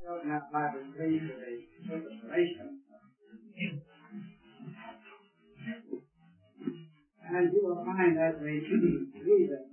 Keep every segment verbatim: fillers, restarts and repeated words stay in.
Open up Bible three to the book of Galatians. And you will find as we read it,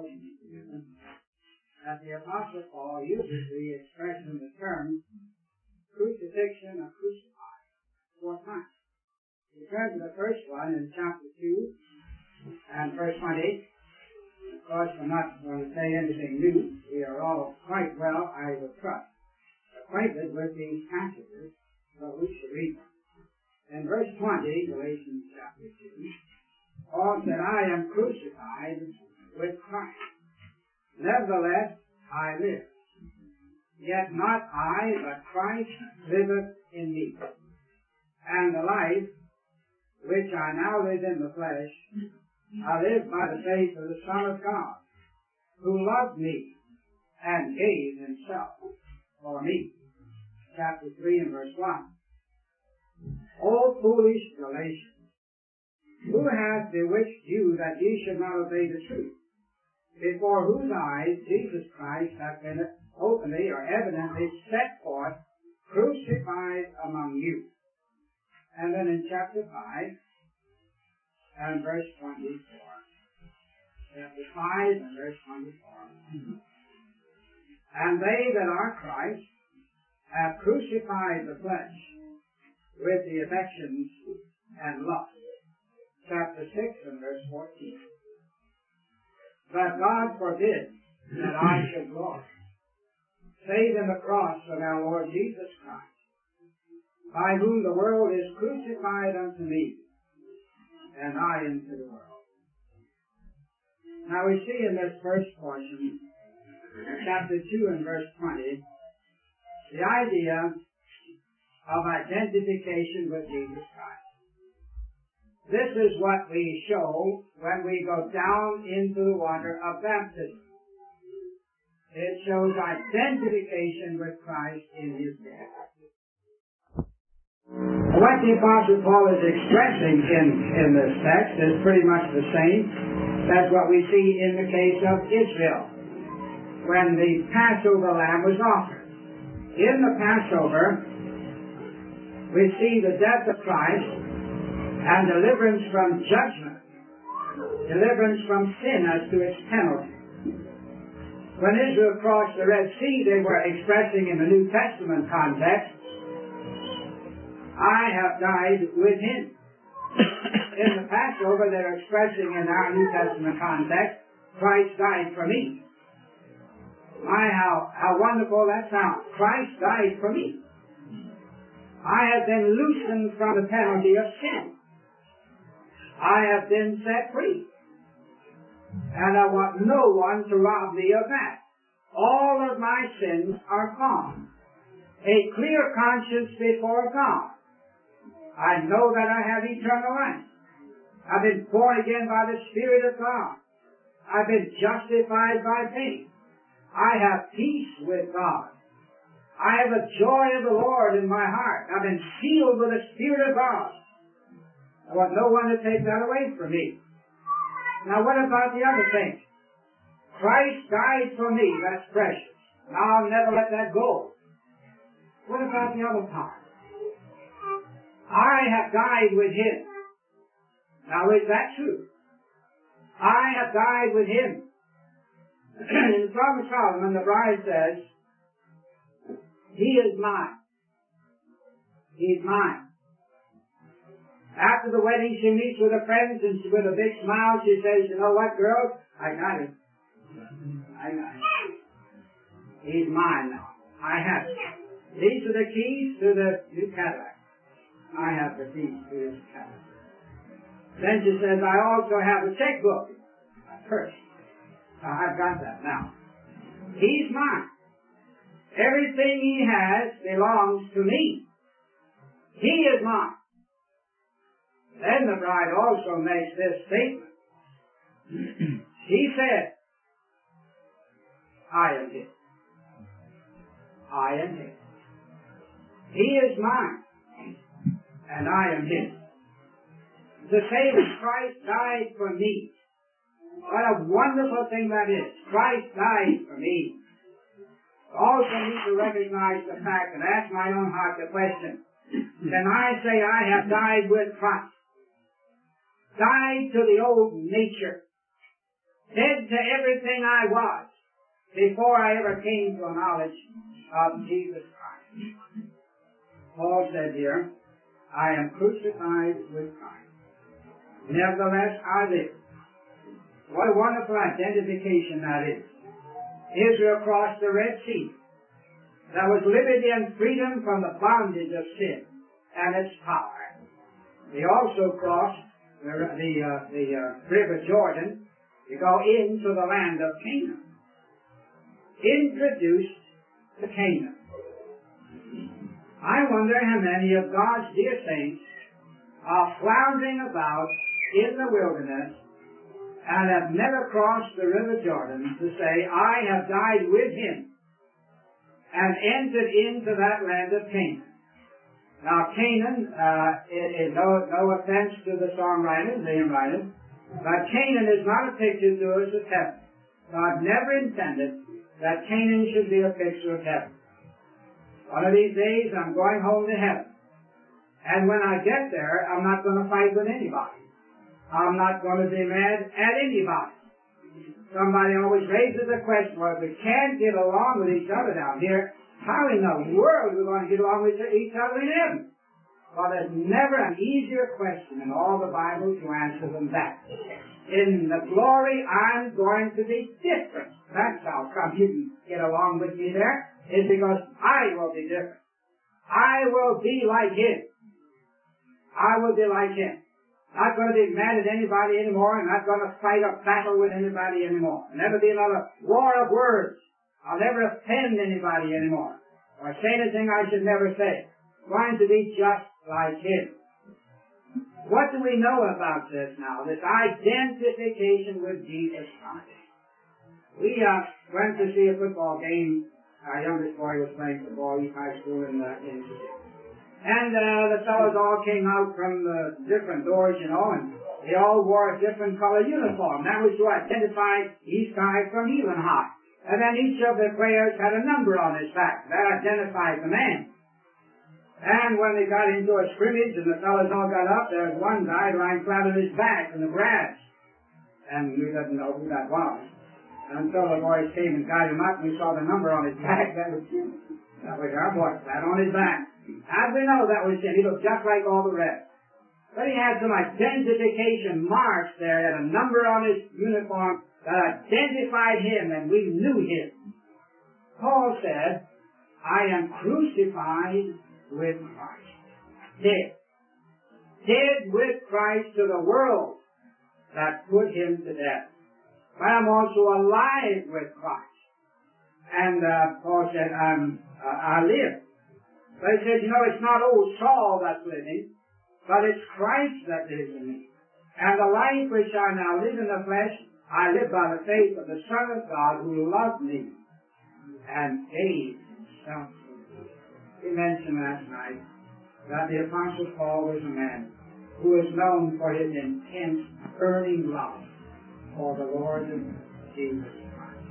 that the Apostle Paul uses the expression, the term, crucifixion or crucified, four times. We turn to the first one in chapter two and verse twenty. Of course, I'm not going to say anything new. We are all quite well, I would trust, acquainted with these passages, but we should read them. In verse twenty, Galatians chapter two, Paul said, I am crucified with Christ. Nevertheless, I live. Yet not I, but Christ liveth in me. And the life which I now live in the flesh, I live by the faith of the Son of God, who loved me and gave himself for me. Chapter three and verse one. O foolish Galatians, who hath bewitched you that ye should not obey the truth, before whose eyes Jesus Christ hath been openly or evidently set forth, crucified among you? And then in chapter five and verse twenty-four. Chapter five and verse twenty-four. And they that are Christ have crucified the flesh with the affections and lusts. Chapter six and verse fourteen. But God forbid that I should glory, save in the cross of our Lord Jesus Christ, by whom the world is crucified unto me, and I unto the world. Now we see in this first portion, chapter two and verse twenty, the idea of identification with Jesus Christ. This is what we show when we go down into the water of baptism. It shows identification with Christ in his death. What the Apostle Paul is expressing in, in this text is pretty much the same as what we see in the case of Israel when the Passover lamb was offered. In the Passover, we see the death of Christ and deliverance from judgment, deliverance from sin as to its penalty. When Israel crossed the Red Sea, they were expressing in the New Testament context, I have died with him. In the Passover, they're expressing in our New Testament context, Christ died for me. My, how, how wonderful that sounds. Christ died for me. I have been loosened from the penalty of sin. I have been set free. And I want no one to rob me of that. All of my sins are gone. A clear conscience before God. I know that I have eternal life. I've been born again by the Spirit of God. I've been justified by faith. I have peace with God. I have the joy of the Lord in my heart. I've been sealed with the Spirit of God. I want no one to take that away from me. Now what about the other thing? Christ died for me. That's precious. Now I'll never let that go. What about the other part? I have died with him. Now is that true? I have died with him. In the Song of Solomon, the bride says, he is mine. He's mine. After the wedding, she meets with her friends, and she, with a big smile, she says, you know what, girls? I got him. I got him. He's mine now. I have it. These are the keys to the new Cadillac. I have the keys to this Cadillac. Then she says, I also have a checkbook. A purse. I've got that now. He's mine. Everything he has belongs to me. He is mine. Then the bride also makes this statement. She said, I am his. I am his. He is mine, and I am his. To say that Christ died for me, what a wonderful thing that is. Christ died for me. Also need to recognize the fact and ask my own heart the question, can I say I have died with Christ? Died to the old nature. Dead to everything I was before I ever came to a knowledge of Jesus Christ. Paul said here, I am crucified with Christ. Nevertheless, I live. What a wonderful identification that is. Israel crossed the Red Sea. There was liberty and freedom from the bondage of sin and its power. They also crossed the, the, uh, the uh, River Jordan to go into the land of Canaan. Introduced to Canaan. I wonder how many of God's dear saints are floundering about in the wilderness and have never crossed the River Jordan to say, I have died with Him and entered into that land of Canaan. Now, Canaan, uh, is, is no, no offense to the songwriters, the hymn writers, but Canaan is not a picture to us of heaven. God never intended that Canaan should be a picture of heaven. One of these days, I'm going home to heaven. And when I get there, I'm not going to fight with anybody. I'm not going to be mad at anybody. Somebody always raises the question, well, if we can't get along with each other down here, how in the world are we going to get along with each other in heaven? Well, there's never an easier question in all the Bible to answer than that. In the glory, I'm going to be different. That's how come you can get along with me there, is because I will be different. I will be like Him. I will be like Him. Not going to be mad at anybody anymore, and not going to fight a battle with anybody anymore. There'll never be another war of words. I'll never offend anybody anymore, or say anything I should never say. I'm going to be just like Him. What do we know about this now? This identification with Jesus Christ. We uh, went to see a football game. Our youngest boy was playing football, East High School in uh, in And uh, the fellows all came out from the different doors, you know, and they all wore a different color uniform. That was to identify East High from Elon High. And then each of the players had a number on his back. That identified the man. And when they got into a scrimmage and the fellows all got up, there was one guy lying flat on his back in the grass. And we didn't know who that was. Until the boys came and got him up and we saw the number on his back. That was him. That was our boy, flat on his back. How do we know that was him? He looked just like all the rest. But he had some identification marks there, had a number on his uniform that identified him, and we knew him. Paul said, I am crucified with Christ. Dead. Dead with Christ to the world that put him to death. But I'm also alive with Christ. And uh, Paul said, I'm, uh, I live. But he said, you know, it's not old Saul that's living, but it's Christ that lives in me. And the life which I now live in the flesh, I live by the faith of the Son of God who loved me and gave himself for me. We mentioned last night that the Apostle Paul was a man who was known for his intense, burning love for the Lord Jesus Christ.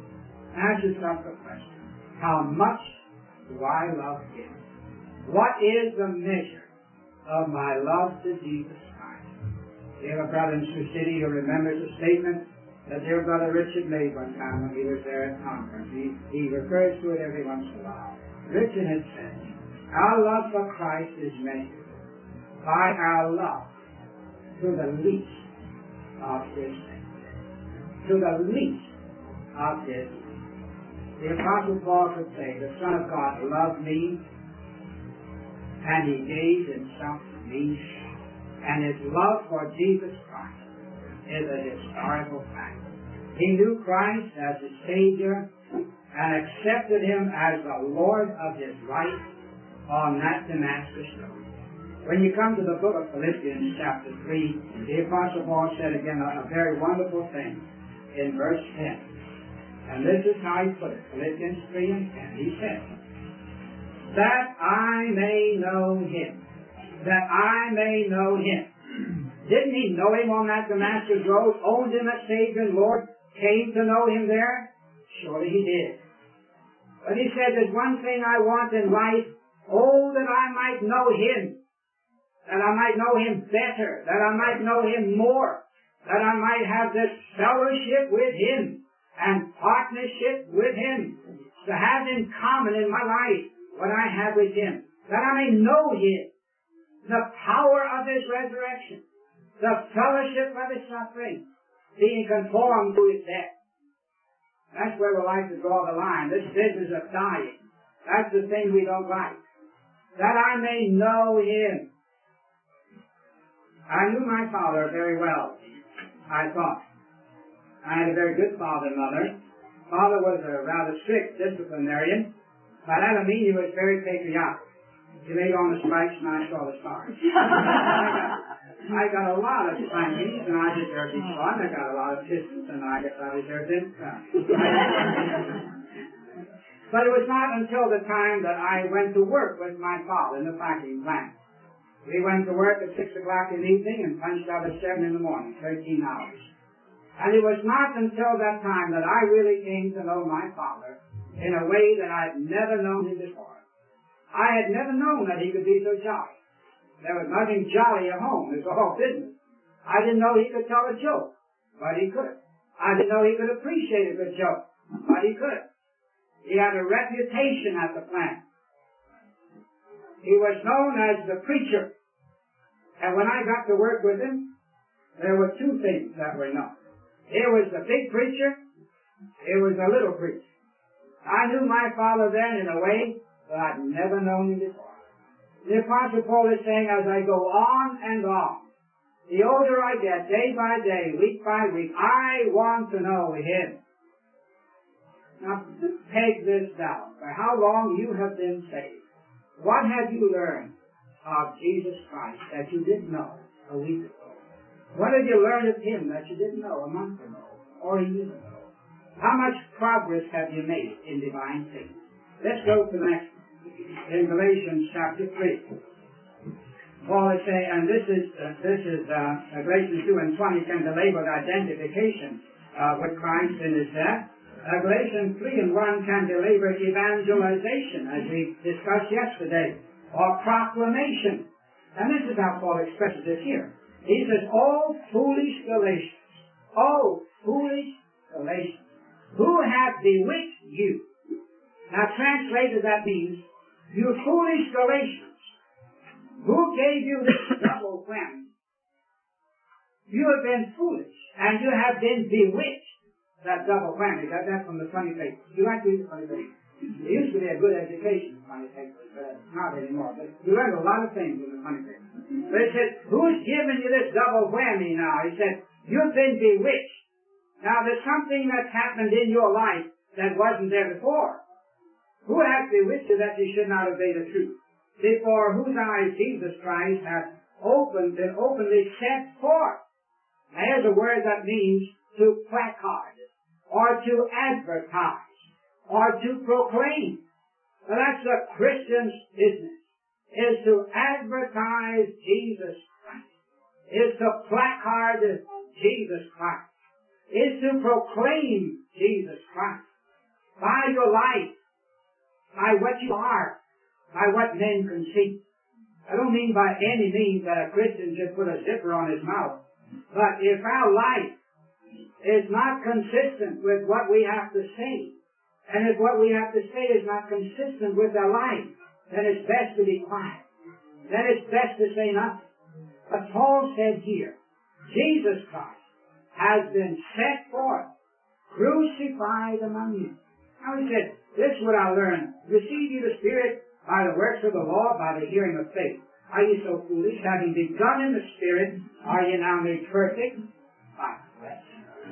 Ask yourself the question, how much do I love Him? What is the measure of my love to Jesus Christ? We have a brother in Sioux City who remembers a statement that dear brother Richard made one time when he was there at conference. He, he refers to it every once in a while. Richard had said, our love for Christ is measured by our love to the least of His saints. To the least of His saints. The Apostle Paul could say, the Son of God loved me, and He gave Himself to me, and His love for Jesus Christ is a historical fact. He knew Christ as His Savior and accepted Him as the Lord of his life on that Damascus road. When you come to the book of Philippians chapter three, the Apostle Paul said again a, a very wonderful thing in verse ten. And this is how he put it, Philippians three and ten. He said, that I may know Him. That I may know Him. Didn't he know Him on that Damascus road? Owned Him as Savior and Lord? Came to know Him there? Surely he did. But he said, there's one thing I want in life, oh, that I might know him, that I might know him better, that I might know him more, that I might have this fellowship with him and partnership with him, to have in common in my life what I have with him, that I may know him, the power of his resurrection, the fellowship of his suffering, being conformed to his death. That's where we like to draw the line. This business of dying, that's the thing we don't like. That I may know him. I knew my father very well, I thought. I had a very good father and mother. Father was a rather strict disciplinarian. By that I mean he was very patriotic. He laid on the stripes and I saw the stars. I got a lot of spankings and I deserved each one. I got a lot of kisses and I guess I deserved it. But it was not until the time that I went to work with my father in the packing plant. We went to work at six o'clock in the evening and punched out at seven in the morning, thirteen hours. And it was not until that time that I really came to know my father in a way that I had never known him before. I had never known that he could be so jolly. There was nothing jolly at home. It was all business. I didn't know he could tell a joke, but he could. I didn't know he could appreciate a good joke, but he could. He had a reputation at the plant. He was known as the preacher. And when I got to work with him, there were two things that were known. Here was the big preacher. Here was the little preacher. I knew my father then in a way that I'd never known him before. The Apostle Paul is saying, as I go on and on, the older I get, day by day, week by week, I want to know him. Now, take this down. For how long you have been saved? What have you learned of Jesus Christ that you didn't know a week ago? What have you learned of him that you didn't know a month ago or a year ago? How much progress have you made in divine things? Let's go to the next one. In Galatians chapter three. Paul is saying, and this is, uh, this is uh, Galatians two and twenty can belabor identification uh, with Christ in his death. Uh, Galatians three and one can belabor evangelization, as we discussed yesterday, or proclamation. And this is how Paul expresses it here. He says, "O foolish Galatians, O foolish Galatians, who hath bewitched you?" Now translated that means, you foolish Galatians, who gave you this double whammy? You have been foolish, and you have been bewitched. That double whammy, got that from the funny papers. You like to read the funny papers? It used to be a good education, funny papers, but not anymore. But you learned a lot of things in the funny papers. But he said, who's giving you this double whammy now? He said, you've been bewitched. Now there's something that's happened in your life that wasn't there before. Who has bewitched you that you should not obey the truth? Before whose eyes Jesus Christ hath opened and openly set forth. Now here's a word that means to placard, or to advertise, or to proclaim. Now that's the Christian's business, is to advertise Jesus Christ, is to placard Jesus Christ, is to proclaim Jesus Christ by your life, by what you are, by what men can see. I don't mean by any means that a Christian should put a zipper on his mouth, but if our life is not consistent with what we have to say, and if what we have to say is not consistent with our life, then it's best to be quiet. Then it's best to say nothing. But Paul said here, Jesus Christ has been set forth, crucified among you. Now he said, this is what I learned. Receive you the Spirit by the works of the law, by the hearing of faith. Are you so foolish? Having begun in the Spirit, are you now made perfect by the flesh?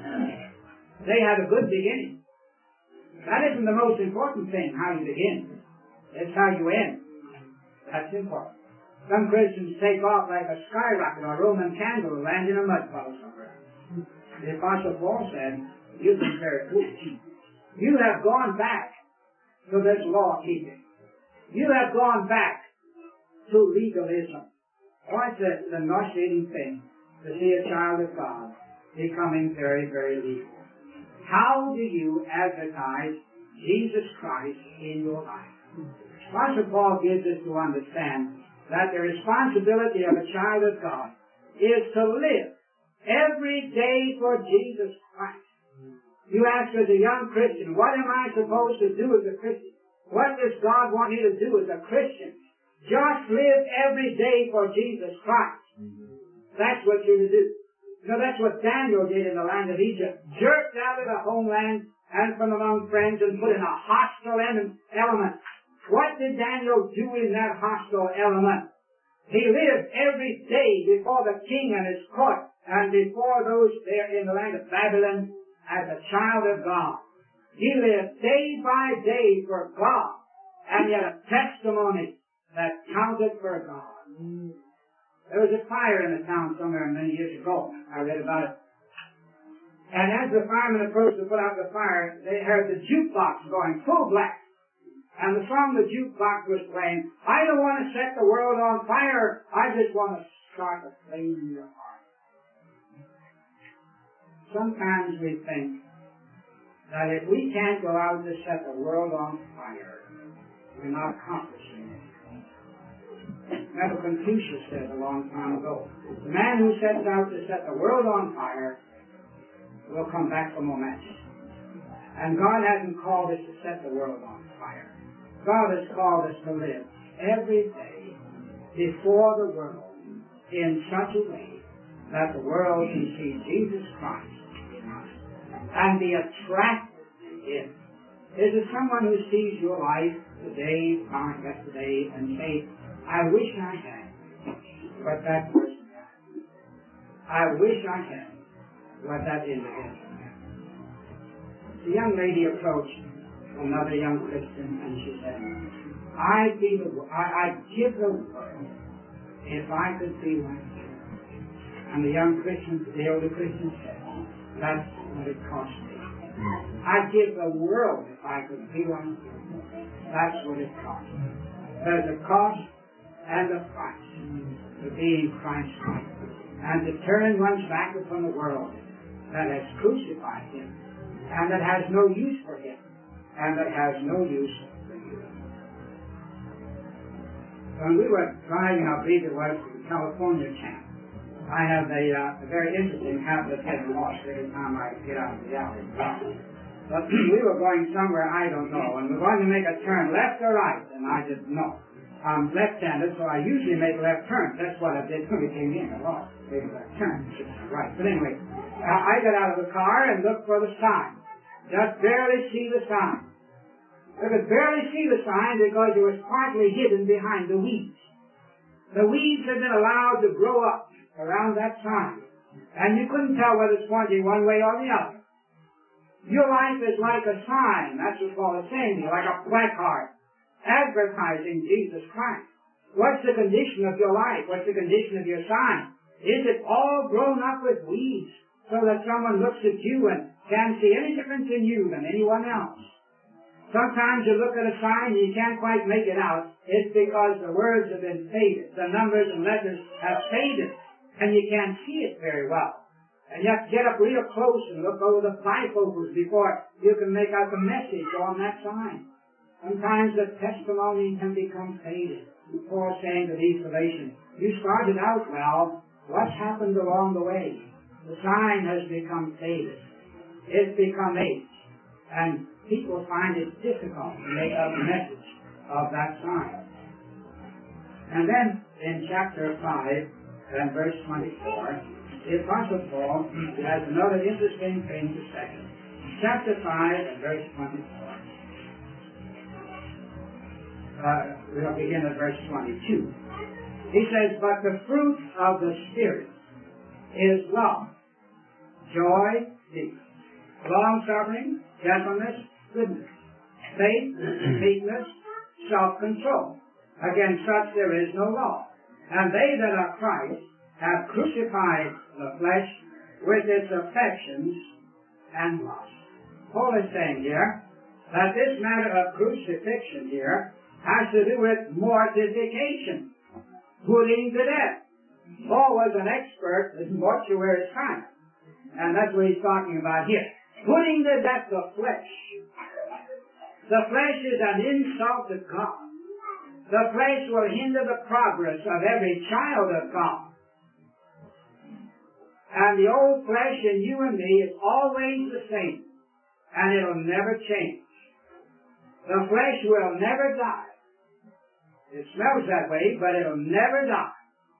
They had a good beginning. That isn't the most important thing, how you begin. It's how you end. That's important. Some Christians take off like a skyrocket or a Roman candle and land in a mud puddle somewhere. The Apostle Paul said, you've been very foolish. You have gone back to this law-keeping. You have gone back to legalism. Oh, it's a, a nauseating thing to see a child of God becoming very, very legal. How do you advertise Jesus Christ in your life. Apostle Paul gives us to understand that the responsibility of a child of God is to live every day for Jesus Christ. You ask as a young Christian, what am I supposed to do as a Christian? What does God want me to do as a Christian? Just live every day for Jesus Christ. That's what you're to do. You know, that's what Daniel did in the land of Egypt. Jerked out of the homeland and from among friends and put in a hostile element. What did Daniel do in that hostile element? He lived every day before the king and his court and before those there in the land of Babylon as a child of God. He lived day by day for God and yet a testimony that counted for God. There was a fire in the town somewhere many years ago. I read about it. And as the firemen approached to put out the fire, they heard the jukebox going full blast. And the song the jukebox was playing, I don't want to set the world on fire, I just want to start a flame in your heart. Sometimes we think that if we can't go out to set the world on fire, we're not accomplishing it. Remember Confucius said a long time ago, the man who sets out to set the world on fire will come back from a match. And God hasn't called us to set the world on fire. God has called us to live every day before the world in such a way that the world can see Jesus Christ in us and be attracted to Him. Is there someone who sees your life today, or yesterday, and say, I wish I had what that person had. I wish I had what that individual had. The young lady approached another young Christian, and she said, I'd be the, I, I'd give the world if I could be like you. And the young Christian, the older Christian said, that's what it cost me. I'd give the world if I could be like you. That's what it cost me. There's a cost and a price to being Christ-like, and to turn one's back upon the world that has crucified Him, and that has no use for Him, and that has no use for you. When we were driving, I believe it was, to the California camp, I have a, uh, a very interesting habit of getting lost every time I get out of the alley. But we were going somewhere, I don't know, and we were going to make a turn left or right, and I didn't know. I'm left-handed, so I usually make left turns. That's what I did when we came in. I lost, made a left turn, which is right. But anyway, I got out of the car and looked for the sign. Just barely see the sign. I could barely see the sign because it was partly hidden behind the weeds. The weeds had been allowed to grow up around that sign, and you couldn't tell whether it's pointing one way or the other. Your life is like a sign. That's what Paul is saying, like a placard advertising Jesus Christ. What's the condition of your life? What's the condition of your sign? Is it all grown up with weeds so that someone looks at you and can't see any difference in you than anyone else? Sometimes you look at a sign and you can't quite make it out. It's because the words have been faded. The numbers and letters have faded, and you can't see it very well. And you have to get up real close and look over the bifocals before you can make out the message on that sign. Sometimes the testimony can become faded. Paul saying to these Galatians, you started out well. What's happened along the way? The sign has become faded. It's become aged. And people find it difficult to make out the message of that sign. And then in chapter five and verse twenty-four, the Apostle Paul has another interesting thing to say. Chapter five and verse twenty-four. Uh, we'll begin at verse twenty-two. He says, but the fruit of the Spirit is love, joy, peace, long-suffering, gentleness, goodness, faith, meekness, self-control. Against such there is no law. And they that are Christ have crucified the flesh with its affections and lusts. Paul is saying here that this matter of crucifixion here has to do with mortification, putting to death. Paul was an expert in mortuary science, and that's what he's talking about here. Putting to death the flesh. The flesh is an insult to God. The flesh will hinder the progress of every child of God. And the old flesh in you and me is always the same, and it'll never change. The flesh will never die. It smells that way, but it'll never die.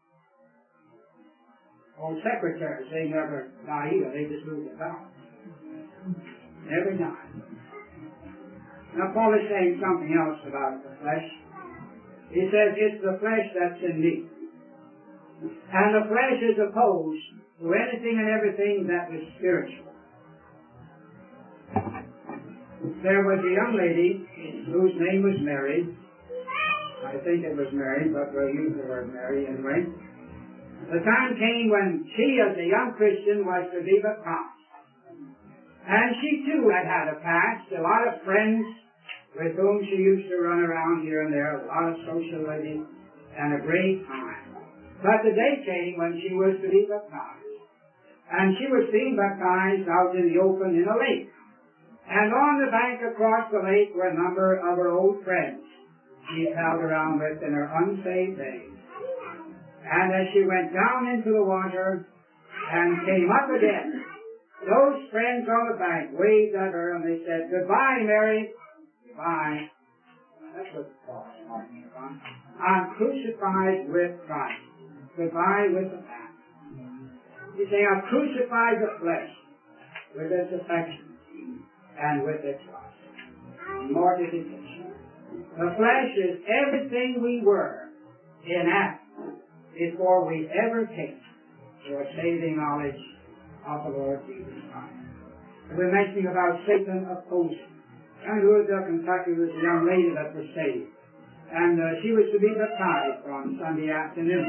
Old secretaries, they never die either. They just lose their power. Never die. Now Paul is saying something else about the flesh. He says it's the flesh that's in me. And the flesh is opposed to anything and everything that is spiritual. There was a young lady whose name was Mary. I think it was Mary, but we'll use the word Mary anyway. The time came when she, as a young Christian, was to be baptized. And she too had had a past, a lot of friends with whom she used to run around here and there, a lot of social living, and a great time. But the day came when she was to be baptized. And she was being baptized out in the open in a lake. And on the bank across the lake were a number of her old friends she palled around with in her unsaved days. And as she went down into the water and came up again, those friends on the bank waved at her and they said, "Goodbye, Mary." Goodbye. That's what Paul is talking about. I'm crucified with Christ. Goodbye with the past. He's saying, I've crucified the flesh with its affections and with its lust. Mortification. The flesh is everything we were in Adam before we ever came to a saving knowledge of the Lord Jesus Christ. We're mentioning about Satan opposing. And Louisville, Kentucky was a young lady that was saved. And uh, she was to be baptized on Sunday afternoon.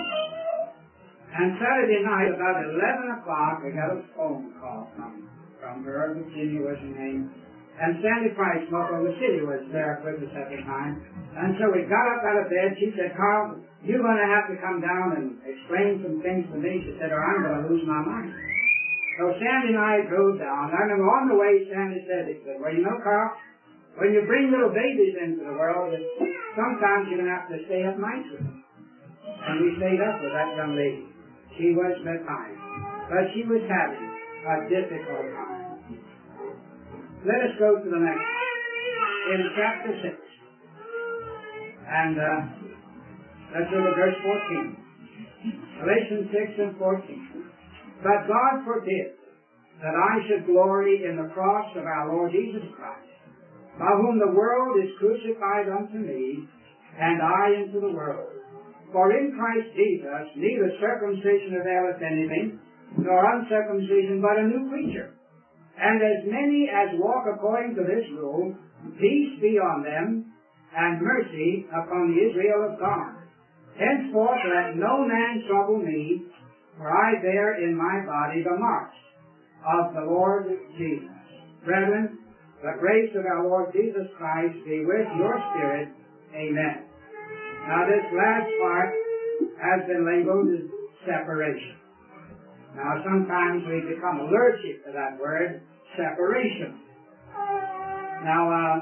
And Saturday night, about eleven o'clock, I got a phone call from, from her. Virginia was her name. And Sandy Price from Oklahoma City was there with us at the time. And so we got up out of bed. She said, "Carl, you're going to have to come down and explain some things to me." She said, "or I'm going to lose my mind." So Sandy and I drove down. I remember on the way, Sandy said, he said, "Well, you know, Carl, when you bring little babies into the world, sometimes you're going to have to stay up nights with them." And we stayed up with that young lady. She was baptized, but she was having a difficult time. Let us go to the next. In chapter six. And uh, let's go to verse fourteen. Galatians six and fourteen. "But God forbid that I should glory in the cross of our Lord Jesus Christ, by whom the world is crucified unto me, and I unto the world. For in Christ Jesus neither circumcision availeth anything, nor uncircumcision, but a new creature. And as many as walk according to this rule, peace be on them, and mercy upon the Israel of God. Henceforth let no man trouble me, for I bear in my body the marks of the Lord Jesus. Brethren, the grace of our Lord Jesus Christ be with your spirit. Amen." Now this last part has been labeled as separation. Now sometimes we become allergic to that word, separation. Now uh,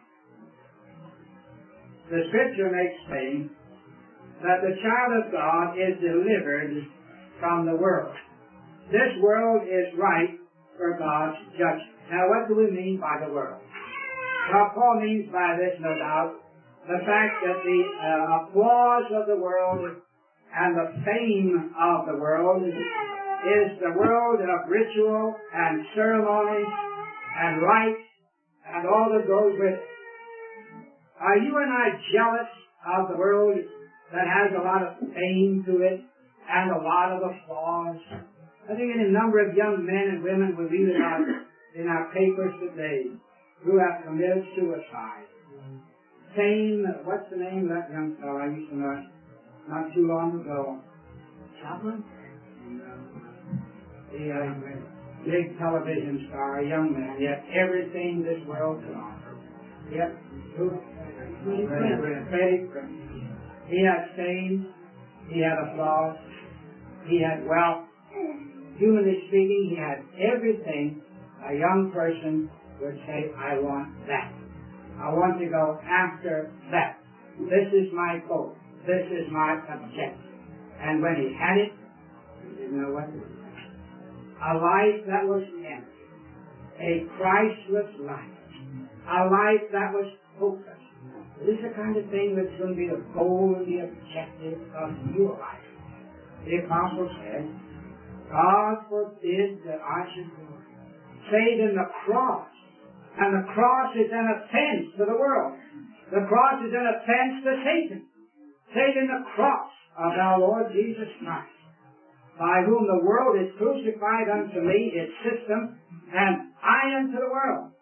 the Scripture makes plain that the child of God is delivered from the world. This world is right for God's judgment. Now what do we mean by the world? Well, Paul means by this, no doubt, the fact that the uh, applause of the world and the fame of the world is, is the world of ritual and ceremony and rites and all that goes with it. Are you and I jealous of the world that has a lot of fame to it and a lot of applause? I think in a number of young men and women we read about in our papers today who have committed suicide. Same, what's the name of that young fellow I used to know not too long ago? Chaplin? No. The uh, big television star, a young man, yet everything this world could offer. Yet, who? Freddie Prinze. He had fame, he had applause, he had wealth. Humanly speaking, he had everything a young person would say, "I want that. I want to go after that. This is my goal. This is my objective. And when he had it, he didn't know what to do. A life that was empty. A Christless life. A life that was hopeless. This is the kind of thing that's going to be the goal and the objective of your life. The Apostle said, God forbid that I should go. Save in the cross. And the cross is an offense to the world. The cross is an offense to Satan. Save in the cross of our Lord Jesus Christ, by whom the world is crucified unto me, its system, and I unto the world.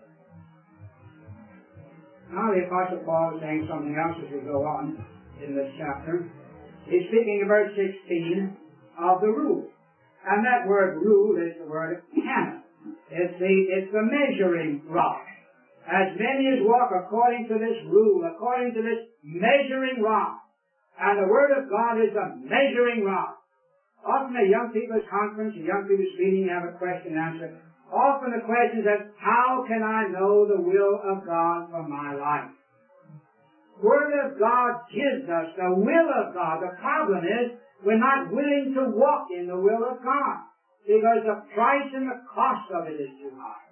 Now the Apostle Paul is saying something else as we go on in this chapter. He's speaking in verse sixteen of the rule. And that word rule is the word canon. It's the, it's the measuring rod. As many as walk according to this rule, according to this measuring rod. And the Word of God is a measuring rod. Often a young people's conference, a young people's meeting, have a question and answer. Often the question is, how can I know the will of God for my life? Word of God gives us the will of God. The problem is, we're not willing to walk in the will of God, because the price and the cost of it is too high.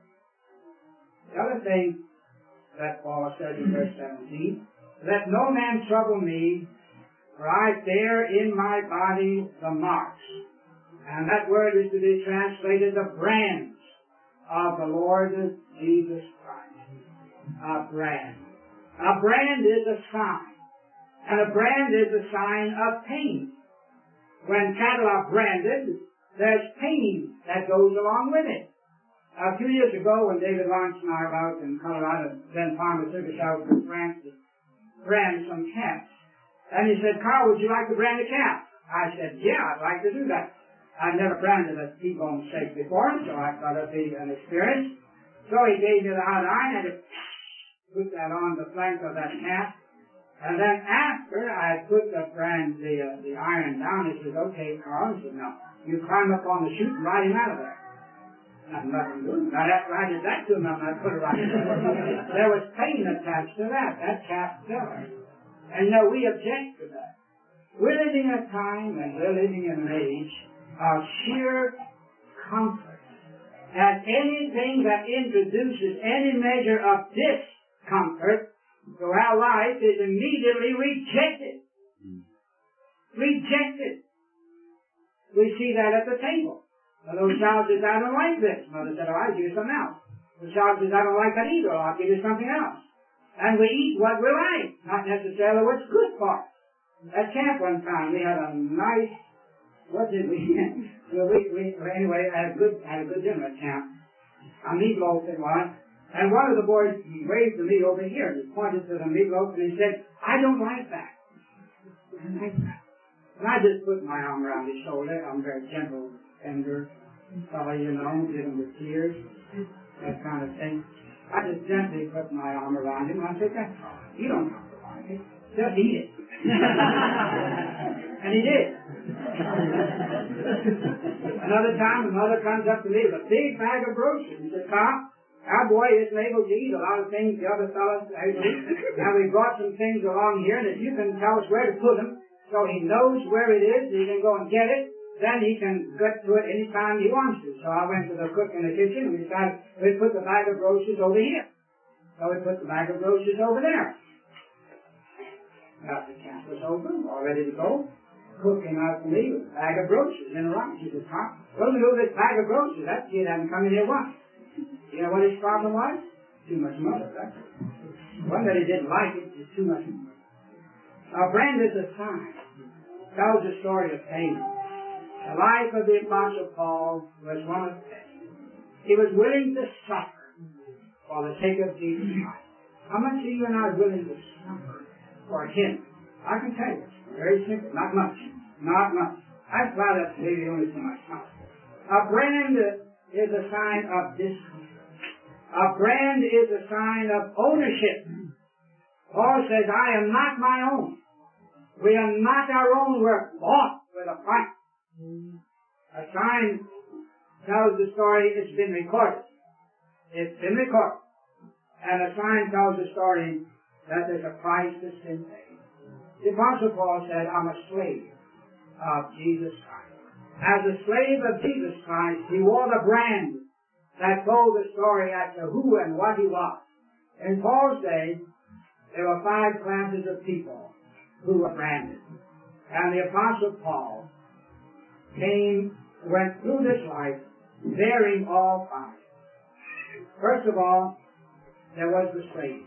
The other thing that Paul says in verse seventeen, let no man trouble me, for I bear in my body the marks. And that word is to be translated the brands of the Lord Jesus Christ. A brand. A brand is a sign. And a brand is a sign of pain. When cattle are branded, there's pain that goes along with it. A few years ago, when David Lawrence and I were out in Colorado, Ben Palmer took us out to France to brand some calves. And he said, Carl, would you like to brand a calf? I said, yeah, I'd like to do that. I'd never branded a T-bone steak before, so I thought it'd be an experience. So he gave me the hot iron, and I put that on the flank of that calf. And then after I put the brand, the, uh, the iron down, he said, okay, Carl. He said, no, you climb up on the chute and ride him out of there. Nothing, nothing doing. Not after I did that to him, I put it right there. There was pain attached to that. That calf fell. And no, we object to that. We're living in a time and we're living in an age of sheer comfort. And anything that introduces any measure of discomfort to our life is immediately rejected. Rejected. We see that at the table. Now, those child says, I don't like this. Mother said, oh, I'll give you something else. The child says, I don't like that either. I'll give you something else. And we eat what we like, not necessarily what's good for us. At camp one time, we had a nice, what did we, well, we, we anyway, I had a good, had a good dinner at camp. A meatloaf it was. And one of the boys, he waved to me over here, and he pointed to the meatloaf, and he said, I don't like that. I don't like that. And I just put my arm around his shoulder. I'm very gentle, tender fellow, you know, give him the tears, that kind of thing. I just gently put my arm around him, and I said, that's all. You don't have to like it. Just eat it. And he did. Another time, the mother comes up to me with a big bag of groceries. He said, Tom, our boy isn't able to eat a lot of things the other fellows are able to eat. Now, we brought some things along here, and if you can tell us where to put them, so he knows where it is, he can go and get it, then he can get to it any time he wants to. So I went to the cook in the kitchen, and we decided we'd put the bag of groceries over here. So we put the bag of groceries over there. After the camp was over, all ready to go, cook came out to me with a bag of groceries in a rock. She said, Tom, what do we do with this bag of groceries? That kid hasn't come in here once. You know what his problem was? Too much mother, that's it. One that he didn't like it is too much mother. Our brand is a sign. Tells the story of pain. The life of the Apostle Paul was one of pain. He was willing to suffer for the sake of Jesus Christ. How much are you and I willing to suffer for Him? I can tell you, very simple, not much. Not much. I'd rather maybe only for myself. A brand is a sign of discomfort. A brand is a sign of ownership. Paul says, I am not my own. We are not our own. We're bought with a price. A sign tells the story, it's been recorded. It's been recorded. And the sign tells the story that there's a price that's been paid. The Apostle Paul said, I'm a slave of Jesus Christ. As a slave of Jesus Christ, he wore the brand that told the story as to who and what he was. In Paul's day, there were five classes of people who were branded. And the Apostle Paul came, went through this life bearing all five. First of all, there was the slave.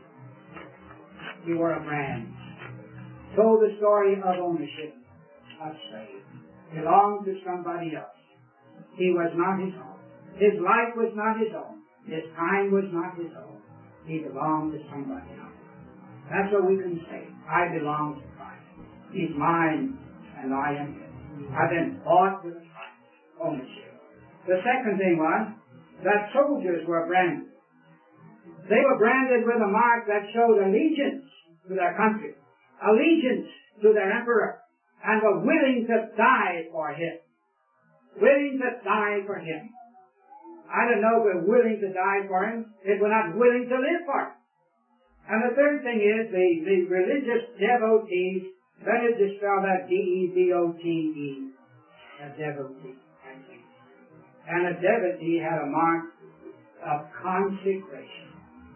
He wore a brand. Told the story of ownership of slave. Belonged to somebody else. He was not his own. His life was not his own. His time was not his own. He belonged to somebody else. That's what we can say. I belong to Christ. He's mine and I am his. I've been bought with a price. Ownership. The second thing was that soldiers were branded. They were branded with a mark that showed allegiance to their country, allegiance to their emperor, and were willing to die for him. Willing to die for him. I don't know if we're willing to die for him if we're not willing to live for him. And the third thing is the, the religious devotees. Let us just spell that D E V O T E. A devotee. And a devotee had a mark of consecration.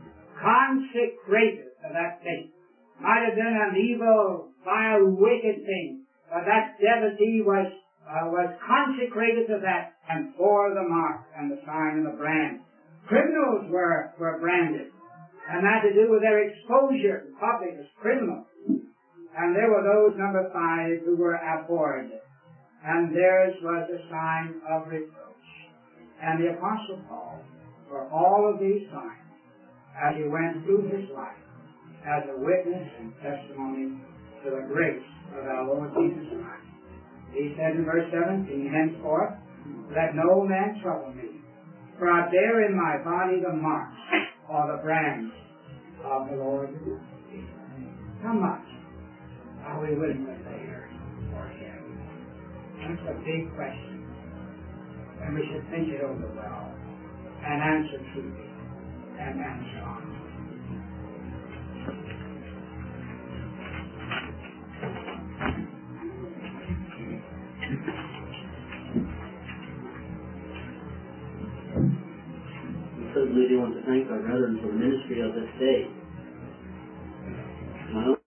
Consecrated to that faith. Might have been an evil, vile, wicked thing, but that devotee was uh, was consecrated to that and bore the mark and the sign and the brand. Criminals were were branded, and that had to do with their exposure in public as criminals. And there were those, number five, who were abhorred, and theirs was a sign of reproach. And the Apostle Paul, for all of these signs, as he went through his life, as a witness and testimony to the grace of our Lord Jesus Christ. He said in verse seventeen, henceforth, let no man trouble me, for I bear in my body the marks or the brands of the Lord Jesus. How much are we willing to bear for him? That's a big question. And we should think it over well and answer truly and answer honestly. Thirdly, we want to thank our brethren for the ministry of this day. Not